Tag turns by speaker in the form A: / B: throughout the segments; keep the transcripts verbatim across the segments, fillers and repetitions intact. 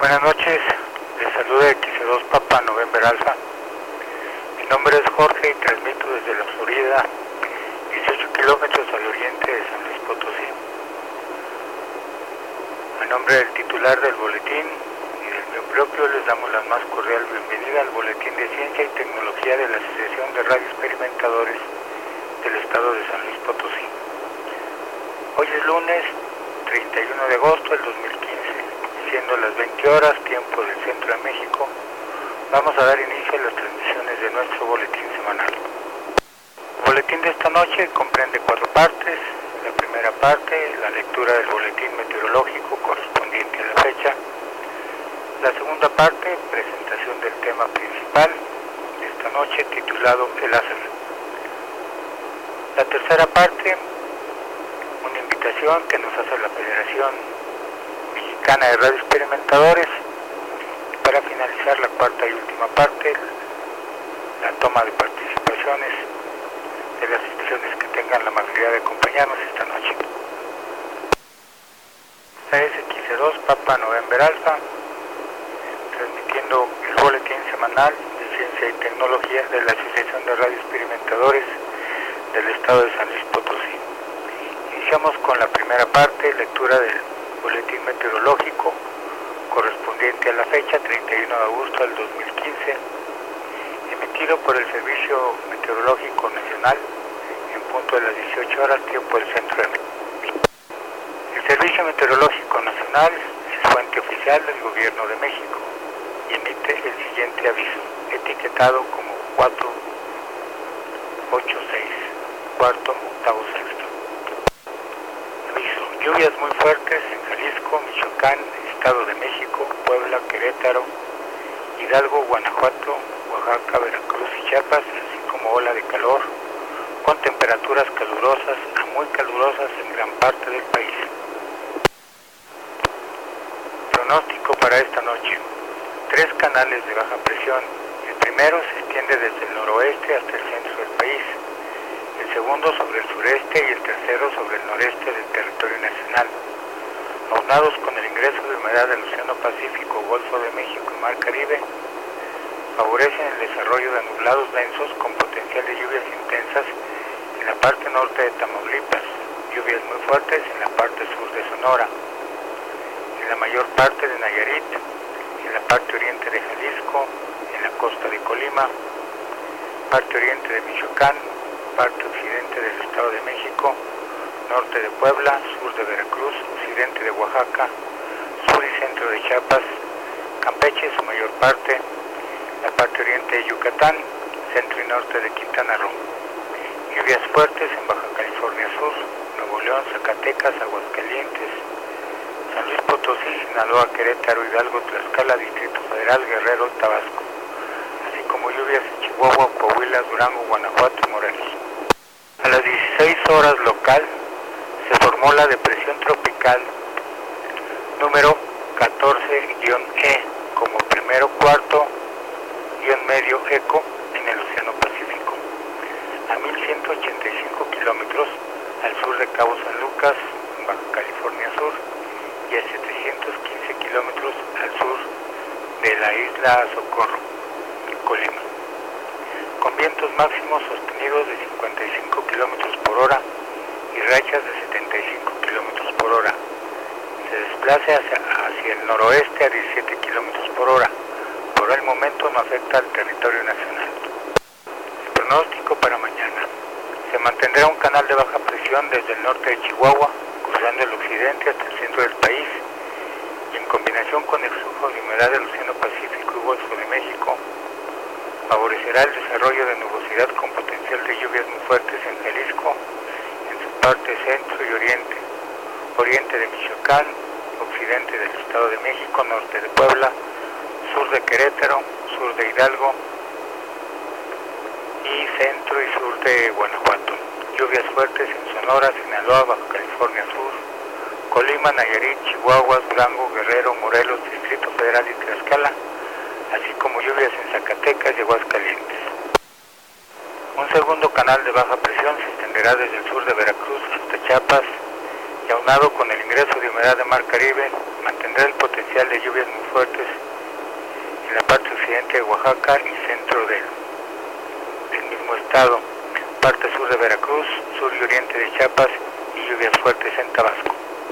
A: Buenas noches, les saluda X dos Papa November Alpha. Mi nombre es Jorge y transmito desde la Florida, dieciocho kilómetros al oriente de San Luis Potosí. A nombre del titular del boletín y del mío propio les damos la más cordial bienvenida al Boletín de Ciencia y Tecnología de la Asociación de Radio Experimentadores del Estado de San Luis Potosí. Hoy es lunes treinta y uno de agosto del dos mil quince. Siendo las veinte horas, tiempo del centro de México, vamos a dar inicio a las transmisiones de nuestro boletín semanal. El boletín de esta noche comprende cuatro partes. La primera parte, la lectura del boletín meteorológico correspondiente a la fecha. La segunda parte, presentación del tema principal de esta noche, titulado El Láser. La tercera parte, una invitación que nos hace la Federación Mexicana de Radio Experimentadores. Para finalizar la cuarta y última parte, la toma de participaciones de las instituciones que tengan la amabilidad de acompañarnos esta noche. Esta es X dos Papa November Alpha, transmitiendo el boletín semanal de Ciencia y Tecnología de la Asociación de Radio Experimentadores del Estado de San Luis Potosí. Iniciamos con la primera parte, lectura del boletín meteorológico correspondiente a la fecha treinta y uno de agosto del dos mil quince, emitido por el Servicio Meteorológico Nacional en punto de las dieciocho horas, tiempo del centro de México. El Servicio Meteorológico Nacional es fuente oficial del Gobierno de México y emite el siguiente aviso, etiquetado como cuatro ocho seis, cuarto, octavo, sexto. Aviso, lluvias muy fuertes en Jalisco, Michoacán, Estado de México, Puebla, Querétaro, Hidalgo, Guanajuato, Oaxaca, Veracruz y Chiapas, así como ola de calor, con temperaturas calurosas a muy calurosas en gran parte del país. Pronóstico para esta noche. Tres canales de baja presión. El primero se extiende desde el noroeste hasta el centro del país. El segundo sobre el sureste y el tercero sobre el noreste del territorio nacional. Aunados con el ingreso de humedad del Océano Pacífico, Golfo de México y Mar Caribe, favorecen el desarrollo de nublados densos con potencial de lluvias intensas en la parte norte de Tamaulipas, lluvias muy fuertes en la parte sur de Sonora, en la mayor parte de Nayarit, en la parte oriente de Jalisco, en la costa de Colima, parte oriente de Michoacán, parte occidente del Estado de México, norte de Puebla, sur de Veracruz, occidente de Oaxaca, sur y centro de Chiapas, Campeche, su mayor parte, la parte oriente de Yucatán, centro y norte de Quintana Roo. Lluvias fuertes en Baja California Sur, Nuevo León, Zacatecas, Aguascalientes, San Luis Potosí, Sinaloa, Querétaro, Hidalgo, Tlaxcala, Distrito Federal, Guerrero, Tabasco, así como lluvias en Chihuahua, Coahuila, Durango, Guanajuato y Morelos. A las dieciséis horas local se formó la depresión tropical número catorce E como primero cuarto medio eco en el Océano Pacífico, a mil ciento ochenta y cinco kilómetros al sur de Cabo San Lucas, en Baja California Sur, y a setecientos quince kilómetros al sur de la isla Socorro, Colima, con vientos máximos sostenidos de cincuenta y cinco kilómetros por hora y rachas de setenta y cinco kilómetros por hora. Se desplaza hacia, hacia el noroeste a diecisiete kilómetros por hora. Por el momento no afecta al territorio nacional. El pronóstico para mañana. Se mantendrá un canal de baja presión desde el norte de Chihuahua, cruzando el occidente hasta el centro del país, y en combinación con el flujo de humedad del Océano Pacífico y Golfo de México, favorecerá el desarrollo de nubosidad con potencial de lluvias muy fuertes en Jalisco, en su parte centro y oriente, oriente de Michoacán, occidente del Estado de México, norte de Puebla, sur de Querétaro, sur de Hidalgo y centro y sur de Guanajuato. Lluvias fuertes en Sonora, Sinaloa, Baja California Sur, Colima, Nayarit, Chihuahua, Durango, Guerrero, Morelos, Distrito Federal y Tlaxcala, así como lluvias en Zacatecas y Aguascalientes. Un segundo canal de baja presión se extenderá desde el sur de Veracruz hasta Chiapas y aunado con el ingreso de humedad de Mar Caribe, mantendrá el potencial de lluvias muy fuertes en la parte occidente de Oaxaca y centro del, del mismo estado, parte sur de Veracruz, sur y oriente de Chiapas y lluvias fuertes en Tabasco.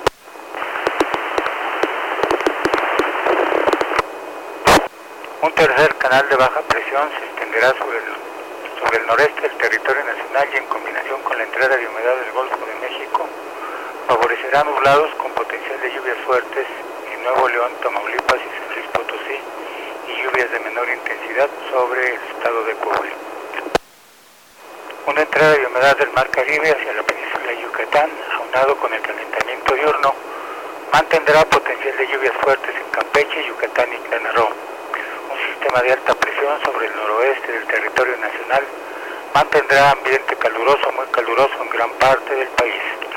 A: Un tercer canal de baja presión se extenderá sobre el, sobre el noreste del territorio nacional y en combinación con la entrada de humedad del Golfo de México, favorecerá nublados con potencial de lluvias fuertes en Nuevo León, Tamaulipas y San Luis Potosí y lluvias de menor intensidad sobre el estado de Puebla. Una entrada de humedad del Mar Caribe hacia la península de Yucatán, aunado con el calentamiento diurno, mantendrá potencial de lluvias fuertes en Campeche, Yucatán y Quintana Roo. Un sistema de alta presión sobre el noroeste del territorio nacional mantendrá ambiente caluroso, muy caluroso en gran parte del país.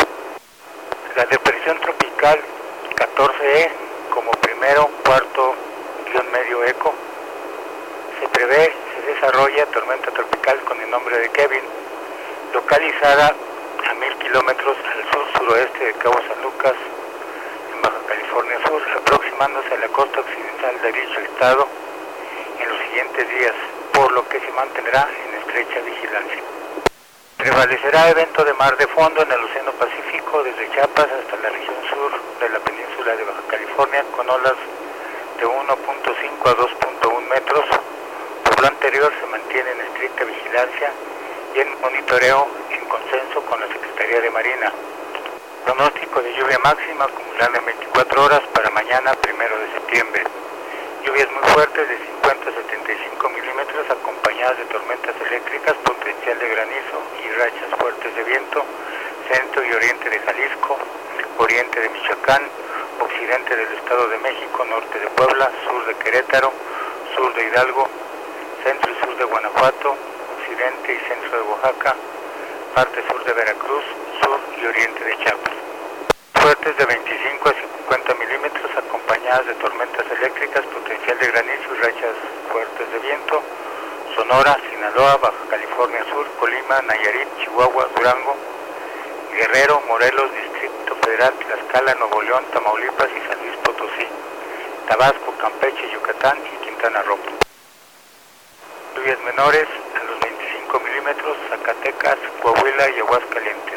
A: La depresión tropical catorce E, como primero, cuarto, guión medio eco, se prevé se desarrolla tormenta tropical con el nombre de Kevin, localizada a mil kilómetros al sur-suroeste de Cabo San Lucas, en Baja California Sur, aproximándose a la costa occidental de dicho estado en los siguientes días, por lo que se mantendrá en estrecha vigilancia. Prevalecerá evento de mar de fondo en el Océano Pacífico desde Chiapas hasta la región sur de la península de Baja California con olas de uno punto cinco a dos punto uno metros. Por lo anterior se mantiene en estricta vigilancia y en monitoreo en consenso con la Secretaría de Marina. Pronóstico de lluvia máxima acumulada en veinticuatro horas para mañana primero de septiembre. Lluvias muy fuertes de cincuenta a setenta y cinco milímetros acompañadas de tormentas eléctricas, potencial de granizo y rachas fuertes de viento, centro y oriente de Jalisco, oriente de Michoacán, occidente del Estado de México, norte de Puebla, sur de Querétaro, sur de Hidalgo, centro y sur de Guanajuato, occidente y centro de Oaxaca, parte sur de Veracruz, sur y oriente de Chiapas. Fuertes de veinticinco a cincuenta milímetros acompañadas de tormentas eléctricas, potencial de granizo y rachas fuertes de viento, Sonora, Sinaloa, Baja California Sur, Colima, Nayarit, Chihuahua, Durango, Guerrero, Morelos, Distrito Federal, Tlaxcala, Nuevo León, Tamaulipas y San Luis Potosí, Tabasco, Campeche, Yucatán y Quintana Roo. Lluvias menores a los veinticinco milímetros, Zacatecas, Coahuila y Aguascalientes.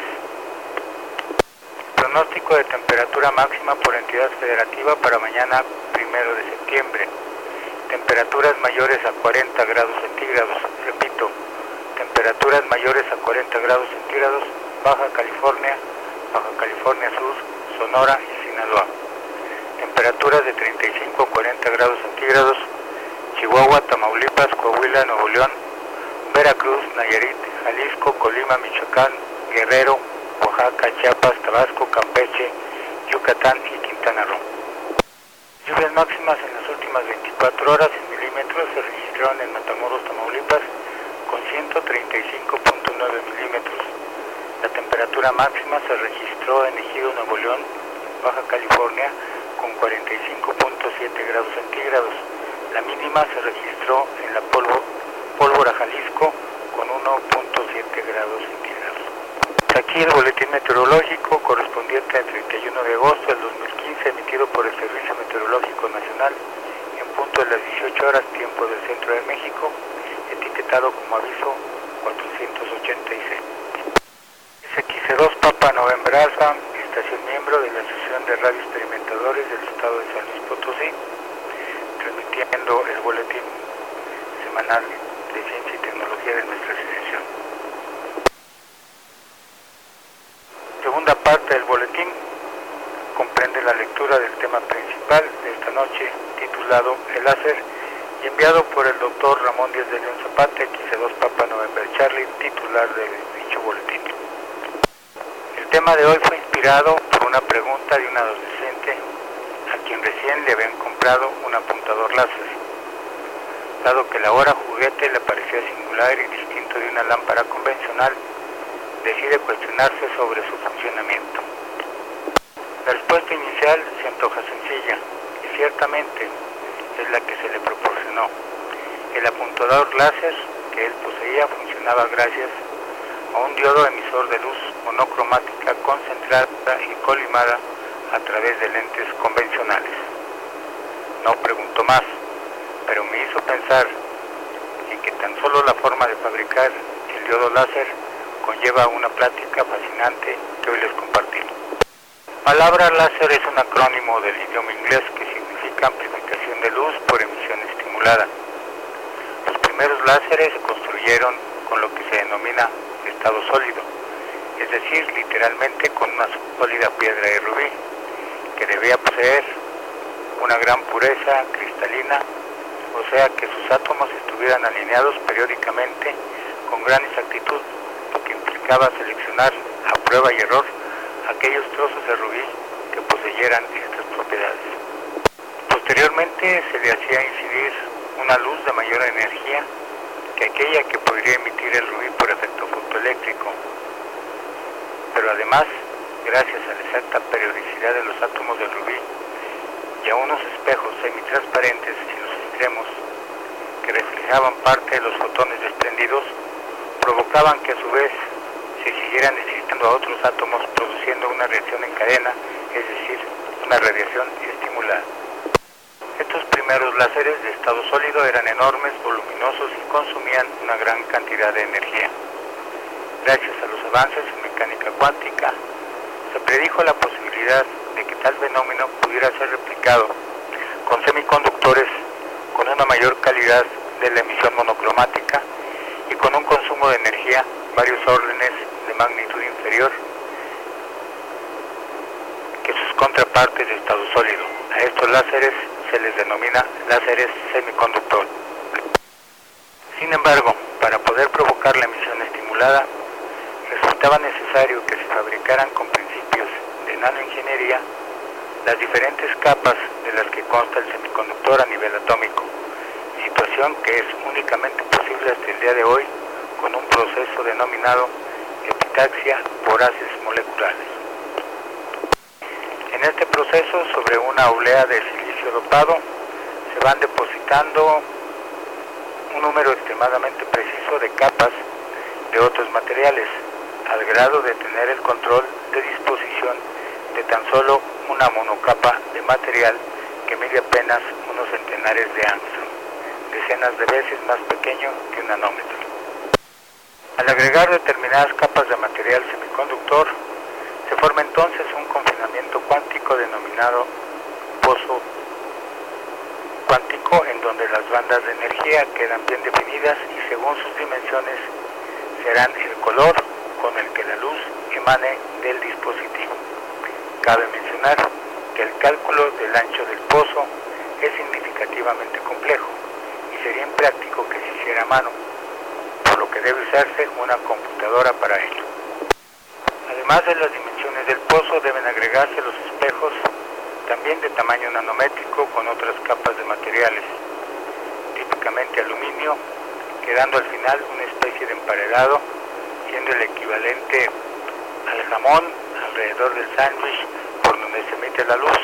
A: Pronóstico de temperatura máxima por entidad federativa para mañana primero de septiembre. Temperaturas mayores a cuarenta grados centígrados. Repito, temperaturas mayores a cuarenta grados centígrados, Baja California, Baja California Sur, Sonora y Sinaloa. Temperaturas de treinta y cinco a cuarenta grados centígrados, Chihuahua, Tamaulipas, Coahuila, Nuevo León, Veracruz, Nayarit, Jalisco, Colima, Michoacán, Guerrero, Oaxaca, Chiapas, Tabasco, Campeche, Yucatán y Quintana Roo. Lluvias máximas en las últimas veinticuatro horas en milímetros se registraron en Matamoros, Tamaulipas, con ciento treinta y cinco punto nueve milímetros. La temperatura máxima se registró en Ejido, Nuevo León, Baja California, con cuarenta y cinco punto siete grados centígrados. La mínima se registró en la polvo, Pólvora, Jalisco, con uno punto siete grados centígrados. Aquí el boletín meteorológico correspondiente al treinta y uno de agosto del dos mil quince, emitido por el Servicio Meteorológico Nacional en punto de las dieciocho horas, tiempo del centro de México, etiquetado como aviso cuatrocientos ochenta y seis. X C dos Papa November Alpha, estación miembro de la Asociación de Radio Experimentadores del Estado de San Luis Potosí, transmitiendo el boletín semanal de ciencia y tecnología de nuestra asociación. Segunda parte del boletín comprende la lectura del tema principal de esta noche, titulado El láser, y enviado por el doctor Ramón Díaz de León Zapata, X C dos Papa November Charlie, titular de dicho boletín. El tema de hoy fue inspirado por una pregunta de un adolescente a quien recién le habían comprado un apuntador láser. Dado que la hora juguete le parecía singular y distinto de una lámpara convencional, decide cuestionarse sobre su funcionamiento. La respuesta inicial se antoja sencilla, y ciertamente es la que se le proporcionó. El apuntador láser que él poseía funcionaba gracias o un diodo emisor de luz monocromática concentrada y colimada a través de lentes convencionales. No pregunto más, pero me hizo pensar en que tan solo la forma de fabricar el diodo láser conlleva una plática fascinante que hoy les compartí. La palabra láser es un acrónimo del idioma inglés que significa amplificación de luz por emisión estimulada. Los primeros láseres se construyeron con lo que se denomina estado sólido, es decir, literalmente con una sólida piedra de rubí, que debía poseer una gran pureza cristalina, o sea que sus átomos estuvieran alineados periódicamente con gran exactitud, lo que implicaba seleccionar a prueba y error aquellos trozos de rubí que poseyeran estas propiedades. Posteriormente se le hacía incidir una luz de mayor energía que aquella que podría emitir el rubí por efecto fotoeléctrico, pero además, gracias a la exacta periodicidad de los átomos del rubí y a unos espejos semitransparentes en los extremos que reflejaban parte de los fotones desprendidos, provocaban que a su vez se siguieran excitando a otros átomos, produciendo una reacción en cadena, es decir, una radiación estimulada. Estos primeros láseres de estado sólido eran enormes, voluminosos y consumían una gran cantidad de energía. Gracias a los avances en mecánica cuántica, se predijo la posibilidad de que tal fenómeno pudiera ser replicado con semiconductores con una mayor calidad de la emisión monocromática y con un consumo de energía varios órdenes de magnitud inferior que sus contrapartes de estado sólido. A estos láseres se les denomina láseres semiconductores. Sin embargo, para poder provocar la emisión estimulada, resultaba necesario que se fabricaran con principios de nanoingeniería las diferentes capas de las que consta el semiconductor a nivel atómico, situación que es únicamente posible hasta el día de hoy con un proceso denominado epitaxia por haces moleculares. En este proceso, sobre una oblea de silicio dopado, se van depositando un número extremadamente preciso de capas de otros materiales, al grado de tener el control de disposición de tan solo una monocapa de material que mide apenas unos centenares de angstrom, decenas de veces más pequeño que un nanómetro. Al agregar determinadas capas de material semiconductor, se forma entonces un confinamiento cuántico denominado pozo cuántico, en donde las bandas de energía quedan bien definidas y según sus dimensiones serán el color con el que la luz emane del dispositivo. Cabe mencionar que el cálculo del ancho del pozo es significativamente complejo y sería impráctico que se hiciera a mano, por lo que debe usarse una computadora para ello. Además de las dimensiones del pozo, deben agregarse los espejos, también de tamaño nanométrico, con otras capas de materiales, típicamente aluminio, quedando al final una especie de emparedado, siendo el equivalente al jamón alrededor del sándwich por donde se mete la luz.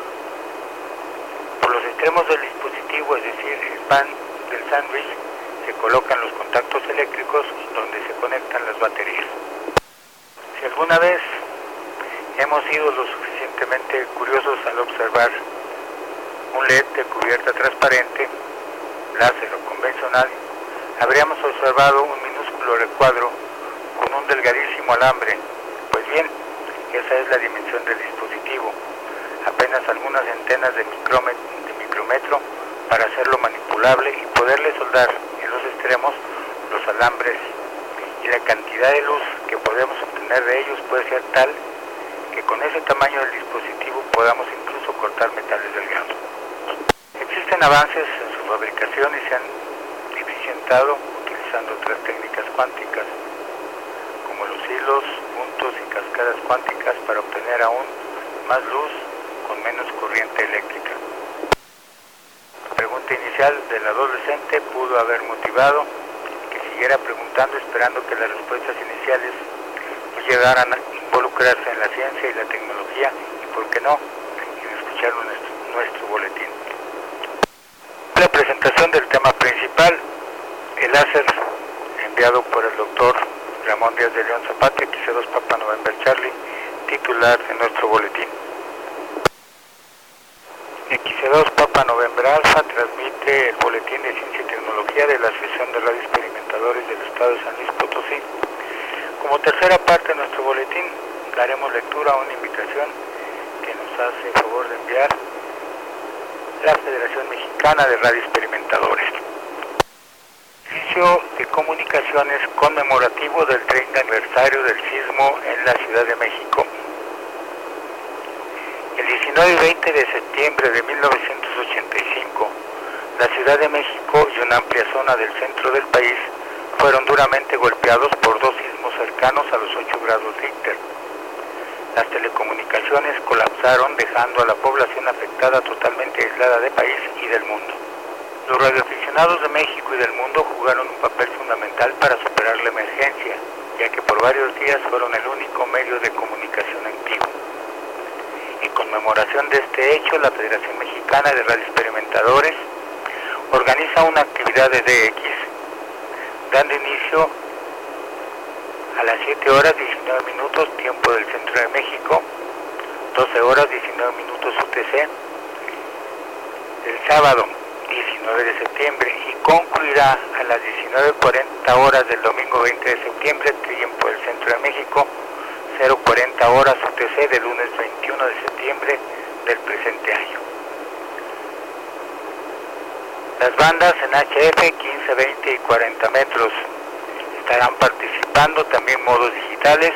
A: Por los extremos del dispositivo, es decir, el pan del sándwich, se colocan los contactos eléctricos donde se conectan las baterías. Si alguna vez hemos sido lo suficientemente curiosos al observar un L E D de cubierta transparente, láser o convencional, habríamos observado un minúsculo recuadro con un delgadísimo alambre. Pues bien, esa es la dimensión del dispositivo, apenas algunas centenas de, de micrómetro para hacerlo manipulable y poderle soldar en los extremos los alambres, y la cantidad de luz que podemos obtener de ellos puede ser tal que con ese tamaño del dispositivo podamos incluso cortar metales delgados. Existen avances en su fabricación y se han eficientado utilizando otras técnicas cuánticas, como los hilos, puntos y cascadas cuánticas, para obtener aún más luz con menos corriente eléctrica. La pregunta inicial del adolescente pudo haber motivado que siguiera preguntando, esperando que las respuestas iniciales pues llegaran a involucrarse en la ciencia y la tecnología y, por qué no, en escuchar nuestro, nuestro boletín. La presentación del tema principal, el láser enviado por el doctor Ramón Díaz de León Zapata, X dos Papa November Charlie, titular de nuestro boletín. X dos Papa November Alfa transmite el boletín de Ciencia y Tecnología de la Asociación de Radio Experimentadores del Estado de San Luis Potosí. Como tercera parte de nuestro boletín, daremos lectura a una invitación que nos hace el favor de enviar la Federación Mexicana de Radio Experimentadores. Servicio de comunicaciones conmemorativo del treinta aniversario del sismo en la Ciudad de México. El diecinueve y veinte de septiembre de mil novecientos ochenta y cinco, la Ciudad de México y una amplia zona del centro del país fueron duramente golpeados por dos sismos cercanos a los ocho grados Richter. Las telecomunicaciones colapsaron, dejando a la población afectada totalmente aislada del país y del mundo. Los radioaficionados de México y del mundo jugaron un papel fundamental para superar la emergencia, ya que por varios días fueron el único medio de comunicación activo. En conmemoración de este hecho, la Federación Mexicana de Radio Experimentadores organiza una actividad de D X, dando inicio a las siete horas diecinueve minutos, tiempo del centro de México, doce horas diecinueve minutos U T C, el sábado diecinueve de septiembre, y concluirá a las diecinueve cuarenta horas del domingo veinte de septiembre, tiempo del centro de México, cero cuarenta horas U T C del lunes veintiuno de septiembre del presente año. Las bandas en H F quince, veinte y cuarenta metros estarán participando, también modos digitales,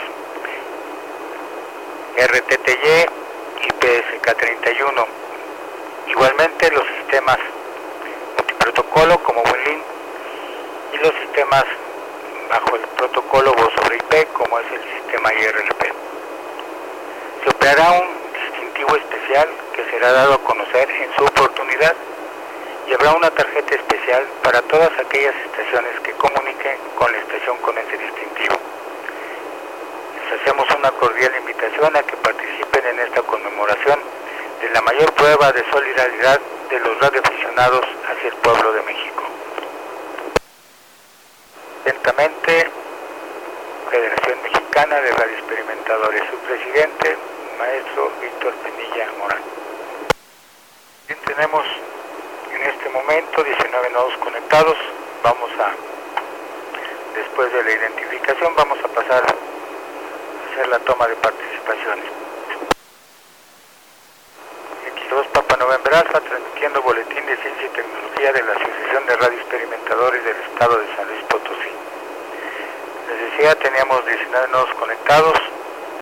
A: R T T Y y P S K treinta y uno. Igualmente los sistemas multiprotocolo como WinLink y los sistemas bajo el protocolo Voz sobre I P como es el sistema I R L P. Se operará un distintivo especial que será dado a conocer en su oportunidad, y habrá una tarjeta especial para todas aquellas estaciones que comuniquen con la estación con ese distintivo. Les hacemos una cordial invitación a que participen en esta conmemoración de la mayor prueba de solidaridad de los radioaficionados hacia el pueblo de México. Atentamente, Federación Mexicana de Radio Experimentadores, su presidente, maestro Víctor Penilla Morán. Bien, tenemos en este momento diecinueve nodos conectados. Vamos a, después de la identificación, vamos a pasar a hacer la toma de participaciones. X dos Papa November Alfa, transmitiendo boletín de Ciencia y Tecnología de la Asociación de Radio Experimentadores del Estado de San Luis Potosí. Les decía, teníamos diecinueve nodos conectados.